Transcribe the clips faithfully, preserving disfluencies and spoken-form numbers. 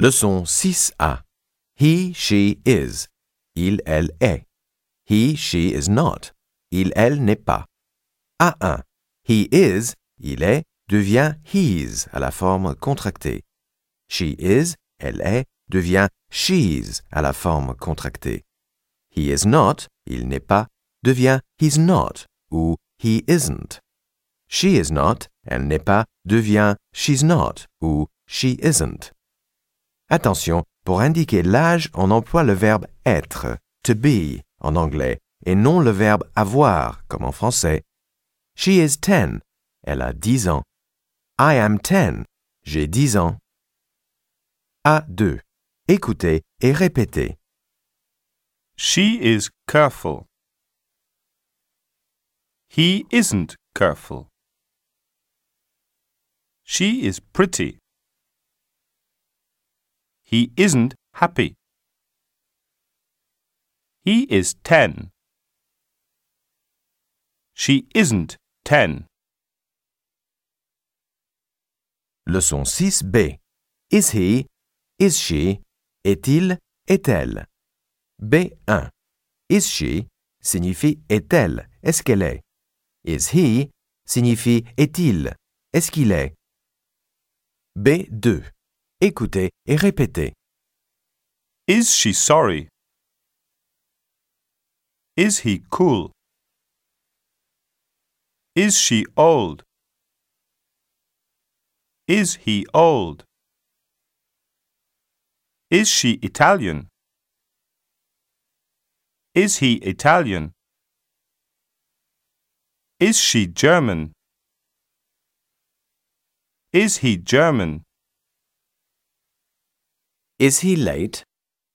Leçon six A. He, she is. Il, elle est. He, she is not. Il, elle n'est pas. A un. He is, il est, devient his à la forme contractée. She is, elle est, devient she's à la forme contractée. He is not, il n'est pas, devient he's not ou he isn't. She is not, elle n'est pas, devient she's not ou she isn't. Attention, pour indiquer l'âge, on emploie le verbe être, to be, en anglais, et non le verbe avoir, comme en français. She is ten, elle a dix ans. I am ten, j'ai dix ans. A deux. Écoutez et répétez. She is careful. He isn't careful. She is pretty. He isn't happy. He is ten. She isn't ten. Leçon six B. Is he, is she, est-il, est-elle. B un. Is she signifie est-elle, est-ce qu'elle est. Is he signifie est-il, est-ce qu'il est. B deux. Écoutez et répétez. Is she sorry? Is he cool? Is she old? Is he old? Is she Italian? Is he Italian? Is she German? Is he German? Is he late?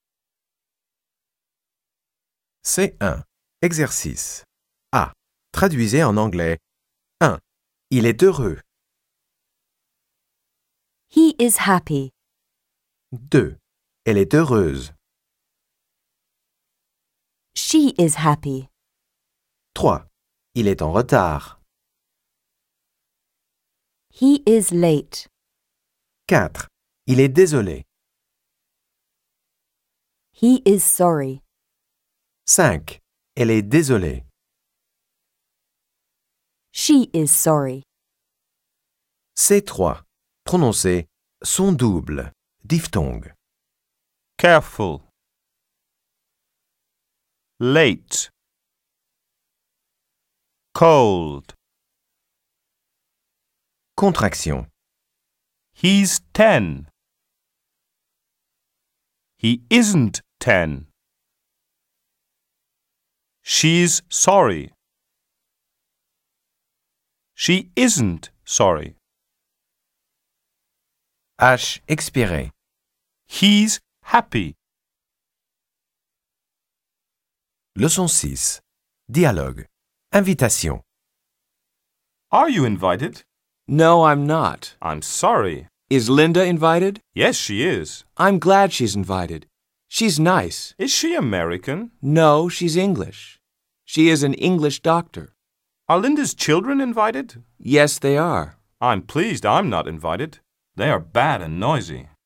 C un. Exercice. A. Traduisez en anglais. un. Il est heureux. He is happy. deux. Elle est heureuse. She is happy. trois. Il est en retard. He is late. quatre. Il est désolé. He is sorry. cinq. Elle est désolée. She is sorry. C trois. Prononcez son double, diphtongue. Careful. Late. Cold. Contraction. He's ten. He isn't ten. She's sorry. She isn't sorry. H expiré. He's happy. Leçon six. Dialogue. Invitation. Are you invited? No, I'm not. I'm sorry. Is Linda invited? Yes, she is. I'm glad she's invited. She's nice. Is she American? No, she's English. She is an English doctor. Are Linda's children invited? Yes, they are. I'm pleased I'm not invited. They are bad and noisy.